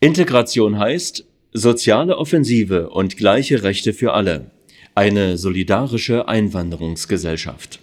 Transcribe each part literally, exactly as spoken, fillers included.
Integration heißt soziale Offensive und gleiche Rechte für alle. Eine solidarische Einwanderungsgesellschaft.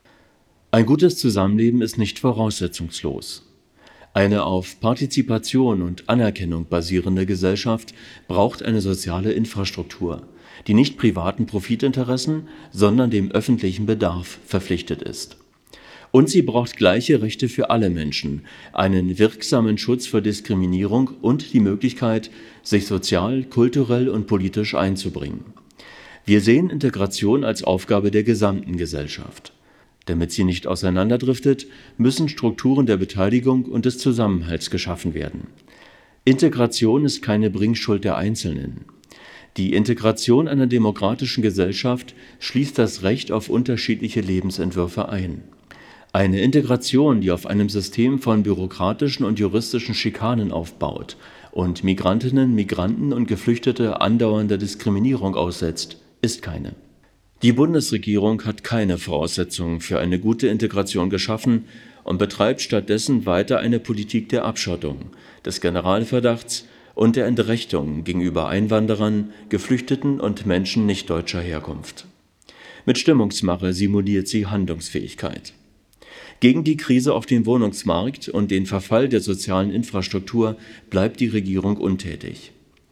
Ein gutes Zusammenleben ist nicht voraussetzungslos. Eine auf Partizipation und Anerkennung basierende Gesellschaft braucht eine soziale Infrastruktur, die nicht privaten Profitinteressen, sondern dem öffentlichen Bedarf verpflichtet ist. Und sie braucht gleiche Rechte für alle Menschen, einen wirksamen Schutz vor Diskriminierung und die Möglichkeit, sich sozial, kulturell und politisch einzubringen. Wir sehen Integration als Aufgabe der gesamten Gesellschaft. Damit sie nicht auseinanderdriftet, müssen Strukturen der Beteiligung und des Zusammenhalts geschaffen werden. Integration ist keine Bringschuld der Einzelnen. Die Integration einer demokratischen Gesellschaft schließt das Recht auf unterschiedliche Lebensentwürfe ein. Eine Integration, die auf einem System von bürokratischen und juristischen Schikanen aufbaut und Migrantinnen, Migranten und Geflüchtete andauernder Diskriminierung aussetzt, ist keine. Die Bundesregierung hat keine Voraussetzungen für eine gute Integration geschaffen und betreibt stattdessen weiter eine Politik der Abschottung, des Generalverdachts und der Entrechtung gegenüber Einwanderern, Geflüchteten und Menschen nicht deutscher Herkunft. Mit Stimmungsmache simuliert sie Handlungsfähigkeit. Gegen die Krise auf dem Wohnungsmarkt und den Verfall der sozialen Infrastruktur bleibt die Regierung untätig.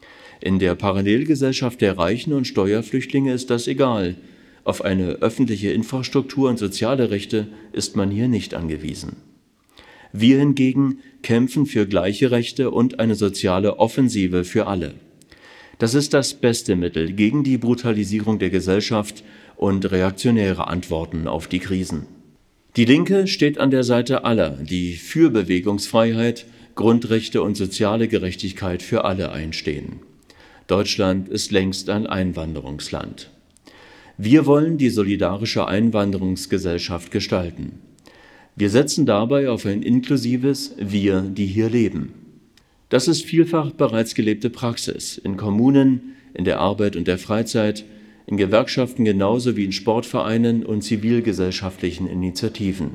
In der Parallelgesellschaft der Reichen und Steuerflüchtlinge ist das egal. Auf eine öffentliche Infrastruktur und soziale Rechte ist man hier nicht angewiesen. Wir hingegen kämpfen für gleiche Rechte und eine soziale Offensive für alle. Das ist das beste Mittel gegen die Brutalisierung der Gesellschaft und reaktionäre Antworten auf die Krisen. Die Linke steht an der Seite aller, die für Bewegungsfreiheit, Grundrechte und soziale Gerechtigkeit für alle einstehen. Deutschland ist längst ein Einwanderungsland. Wir wollen die solidarische Einwanderungsgesellschaft gestalten. Wir setzen dabei auf ein inklusives Wir, die hier leben. Das ist vielfach bereits gelebte Praxis in Kommunen, in der Arbeit und der Freizeit, in Gewerkschaften genauso wie in Sportvereinen und zivilgesellschaftlichen Initiativen.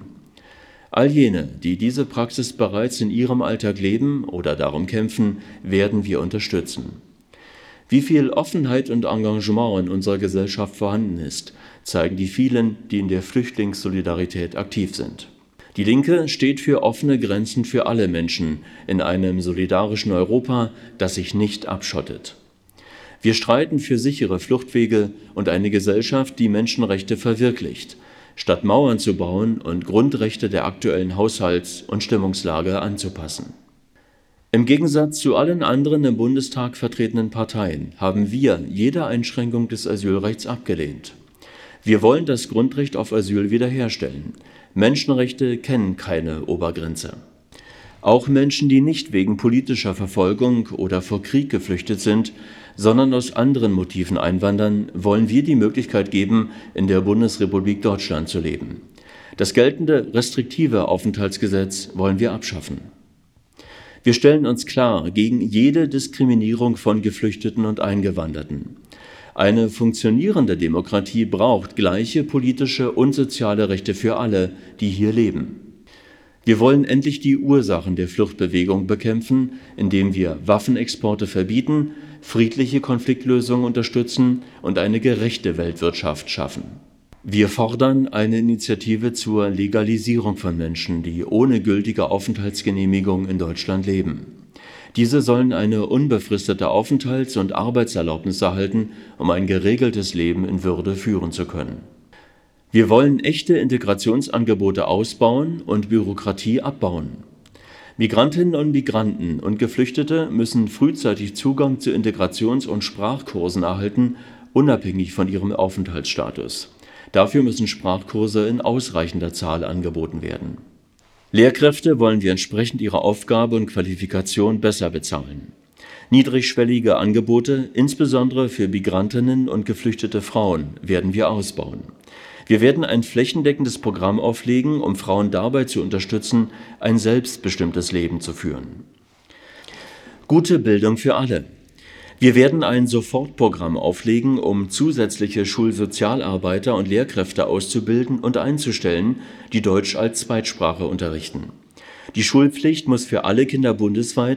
All jene, die diese Praxis bereits in ihrem Alltag leben oder darum kämpfen, werden wir unterstützen. Wie viel Offenheit und Engagement in unserer Gesellschaft vorhanden ist, zeigen die vielen, die in der Flüchtlingssolidarität aktiv sind. Die Linke steht für offene Grenzen für alle Menschen in einem solidarischen Europa, das sich nicht abschottet. Wir streiten für sichere Fluchtwege und eine Gesellschaft, die Menschenrechte verwirklicht, statt Mauern zu bauen und Grundrechte der aktuellen Haushalts- und Stimmungslage anzupassen. Im Gegensatz zu allen anderen im Bundestag vertretenen Parteien haben wir jede Einschränkung des Asylrechts abgelehnt. Wir wollen das Grundrecht auf Asyl wiederherstellen. Menschenrechte kennen keine Obergrenze. Auch Menschen, die nicht wegen politischer Verfolgung oder vor Krieg geflüchtet sind, sondern aus anderen Motiven einwandern, wollen wir die Möglichkeit geben, in der Bundesrepublik Deutschland zu leben. Das geltende restriktive Aufenthaltsgesetz wollen wir abschaffen. Wir stellen uns klar gegen jede Diskriminierung von Geflüchteten und Eingewanderten. Eine funktionierende Demokratie braucht gleiche politische und soziale Rechte für alle, die hier leben. Wir wollen endlich die Ursachen der Fluchtbewegung bekämpfen, indem wir Waffenexporte verbieten, friedliche Konfliktlösungen unterstützen und eine gerechte Weltwirtschaft schaffen. Wir fordern eine Initiative zur Legalisierung von Menschen, die ohne gültige Aufenthaltsgenehmigung in Deutschland leben. Diese sollen eine unbefristete Aufenthalts- und Arbeitserlaubnis erhalten, um ein geregeltes Leben in Würde führen zu können. Wir wollen echte Integrationsangebote ausbauen und Bürokratie abbauen. Migrantinnen und Migranten und Geflüchtete müssen frühzeitig Zugang zu Integrations- und Sprachkursen erhalten, unabhängig von ihrem Aufenthaltsstatus. Dafür müssen Sprachkurse in ausreichender Zahl angeboten werden. Lehrkräfte wollen wir entsprechend ihrer Aufgabe und Qualifikation besser bezahlen. Niedrigschwellige Angebote, insbesondere für Migrantinnen und geflüchtete Frauen, werden wir ausbauen. Wir werden ein flächendeckendes Programm auflegen, um Frauen dabei zu unterstützen, ein selbstbestimmtes Leben zu führen. Gute Bildung für alle. Wir werden ein Sofortprogramm auflegen, um zusätzliche Schulsozialarbeiter und Lehrkräfte auszubilden und einzustellen, die Deutsch als Zweitsprache unterrichten. Die Schulpflicht muss für alle Kinder bundesweit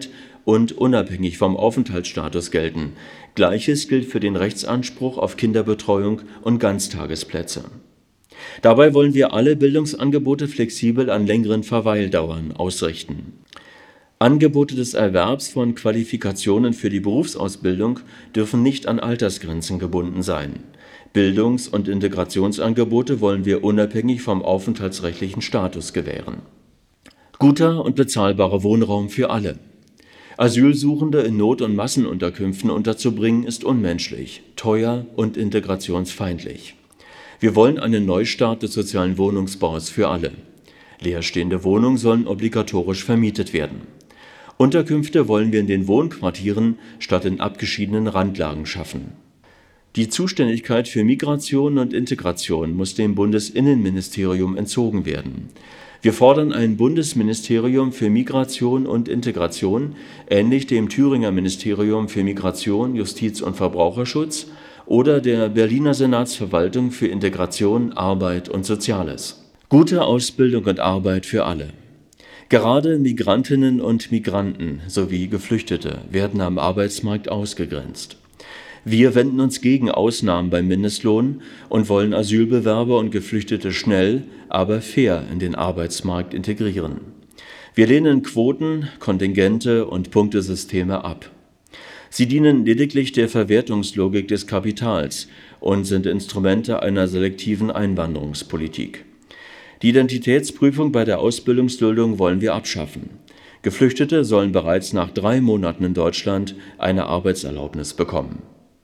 und unabhängig vom Aufenthaltsstatus gelten. Gleiches gilt für den Rechtsanspruch auf Kinderbetreuung und Ganztagesplätze. Dabei wollen wir alle Bildungsangebote flexibel an längeren Verweildauern ausrichten. Angebote des Erwerbs von Qualifikationen für die Berufsausbildung dürfen nicht an Altersgrenzen gebunden sein. Bildungs- und Integrationsangebote wollen wir unabhängig vom aufenthaltsrechtlichen Status gewähren. Guter und bezahlbarer Wohnraum für alle. Asylsuchende in Not- und Massenunterkünften unterzubringen, ist unmenschlich, teuer und integrationsfeindlich. Wir wollen einen Neustart des sozialen Wohnungsbaus für alle. Leerstehende Wohnungen sollen obligatorisch vermietet werden. Unterkünfte wollen wir in den Wohnquartieren statt in abgeschiedenen Randlagen schaffen. Die Zuständigkeit für Migration und Integration muss dem Bundesinnenministerium entzogen werden. Wir fordern ein Bundesministerium für Migration und Integration, ähnlich dem Thüringer Ministerium für Migration, Justiz und Verbraucherschutz oder der Berliner Senatsverwaltung für Integration, Arbeit und Soziales. Gute Ausbildung und Arbeit für alle. Gerade Migrantinnen und Migranten sowie Geflüchtete werden am Arbeitsmarkt ausgegrenzt. Wir wenden uns gegen Ausnahmen beim Mindestlohn und wollen Asylbewerber und Geflüchtete schnell, aber fair in den Arbeitsmarkt integrieren. Wir lehnen Quoten, Kontingente und Punktesysteme ab. Sie dienen lediglich der Verwertungslogik des Kapitals und sind Instrumente einer selektiven Einwanderungspolitik. Die Identitätsprüfung bei der Ausbildungsduldung wollen wir abschaffen. Geflüchtete sollen bereits nach drei Monaten in Deutschland eine Arbeitserlaubnis bekommen.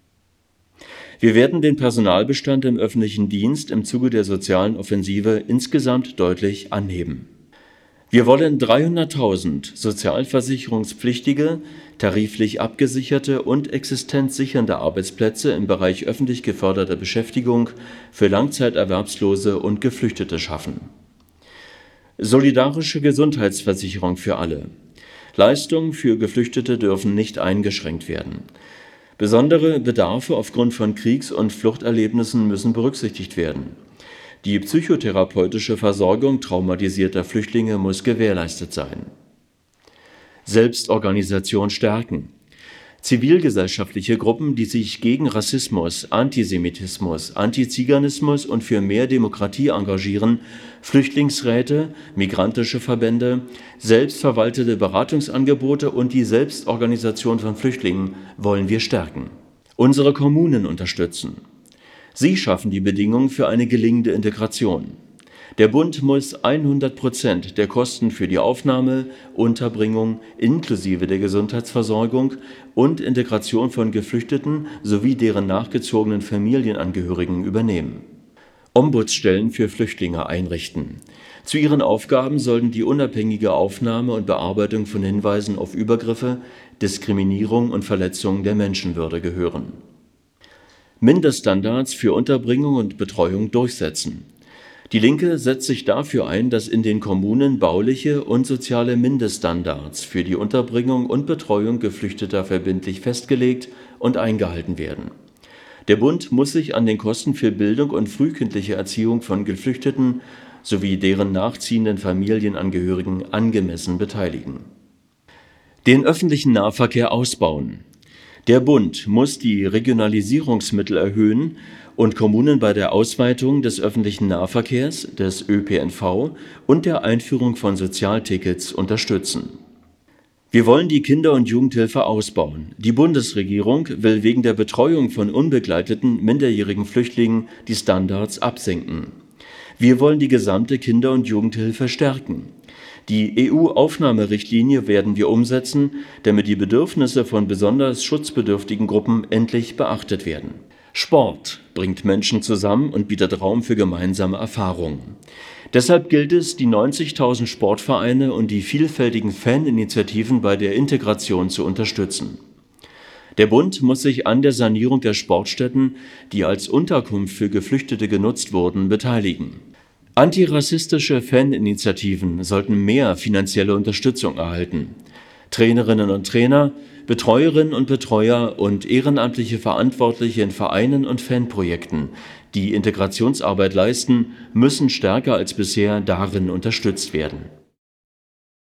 Wir werden den Personalbestand im öffentlichen Dienst im Zuge der sozialen Offensive insgesamt deutlich anheben. Wir wollen dreihunderttausend sozialversicherungspflichtige, tariflich abgesicherte und existenzsichernde Arbeitsplätze im Bereich öffentlich geförderter Beschäftigung für Langzeiterwerbslose und Geflüchtete schaffen. Solidarische Gesundheitsversicherung für alle. Leistungen für Geflüchtete dürfen nicht eingeschränkt werden. Besondere Bedarfe aufgrund von Kriegs- und Fluchterlebnissen müssen berücksichtigt werden. Die psychotherapeutische Versorgung traumatisierter Flüchtlinge muss gewährleistet sein. Selbstorganisation stärken. Zivilgesellschaftliche Gruppen, die sich gegen Rassismus, Antisemitismus, Antiziganismus und für mehr Demokratie engagieren, Flüchtlingsräte, migrantische Verbände, selbstverwaltete Beratungsangebote und die Selbstorganisation von Flüchtlingen wollen wir stärken. Unsere Kommunen unterstützen. Sie schaffen die Bedingungen für eine gelingende Integration. Der Bund muss hundert Prozent der Kosten für die Aufnahme, Unterbringung inklusive der Gesundheitsversorgung und Integration von Geflüchteten sowie deren nachgezogenen Familienangehörigen übernehmen. Ombudsstellen für Flüchtlinge einrichten. Zu ihren Aufgaben sollten die unabhängige Aufnahme und Bearbeitung von Hinweisen auf Übergriffe, Diskriminierung und Verletzungen der Menschenwürde gehören. Mindeststandards für Unterbringung und Betreuung durchsetzen. Die Linke setzt sich dafür ein, dass in den Kommunen bauliche und soziale Mindeststandards für die Unterbringung und Betreuung Geflüchteter verbindlich festgelegt und eingehalten werden. Der Bund muss sich an den Kosten für Bildung und frühkindliche Erziehung von Geflüchteten sowie deren nachziehenden Familienangehörigen angemessen beteiligen. Den öffentlichen Nahverkehr ausbauen. Der Bund muss die Regionalisierungsmittel erhöhen und Kommunen bei der Ausweitung des öffentlichen Nahverkehrs, des Ö P N V und der Einführung von Sozialtickets unterstützen. Wir wollen die Kinder- und Jugendhilfe ausbauen. Die Bundesregierung will wegen der Betreuung von unbegleiteten minderjährigen Flüchtlingen die Standards absenken. Wir wollen die gesamte Kinder- und Jugendhilfe stärken. Die E U-Aufnahmerichtlinie werden wir umsetzen, damit die Bedürfnisse von besonders schutzbedürftigen Gruppen endlich beachtet werden. Sport bringt Menschen zusammen und bietet Raum für gemeinsame Erfahrungen. Deshalb gilt es, die neunzigtausend Sportvereine und die vielfältigen Faninitiativen bei der Integration zu unterstützen. Der Bund muss sich an der Sanierung der Sportstätten, die als Unterkunft für Geflüchtete genutzt wurden, beteiligen. Antirassistische Faninitiativen sollten mehr finanzielle Unterstützung erhalten. Trainerinnen und Trainer, Betreuerinnen und Betreuer und ehrenamtliche Verantwortliche in Vereinen und Fanprojekten, die Integrationsarbeit leisten, müssen stärker als bisher darin unterstützt werden.